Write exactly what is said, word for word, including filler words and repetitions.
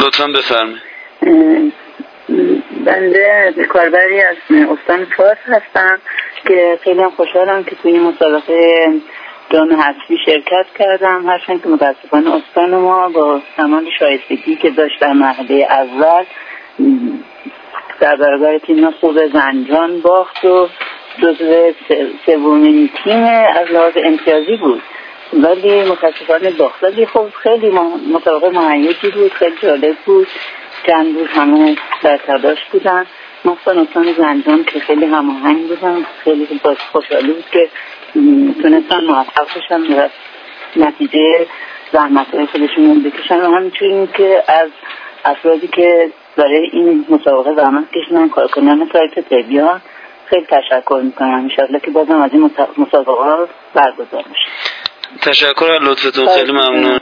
لطفاً بفرمایید. بنده کاربری از استان فارس هستم که خیلی خوشحالم که توی این مسابقه جام حذفی شرکت کردم، هرچند که متاسفانه استان ما با تمام شایستگی که داشت در مرحله اول در برابر تیم خوب زنجان باخت و جزو سومین تیم از لحاظ امتیازی بود، ولی متاسفانه باخت. ولی خب خیلی مسابقه مهیجی بود، خیلی جالب بود، چند روز همه در تلاش بودن، مخصوصا استان زنجان که خیلی هماهنگ بودن، خیلی باعث خوشحالی بود که تونستن موفق بشن و نتیجه زحمت‌های خودشون بکشن و همچنین که از افرادی که برای این مسابقه زحمت کشیدن، کارکنان سایت تبیان خیلی تشکر میکنم. انشالله که بازم از این مسابقه برگزار بشه. تشکر از لطفتون، خیلی ممنون.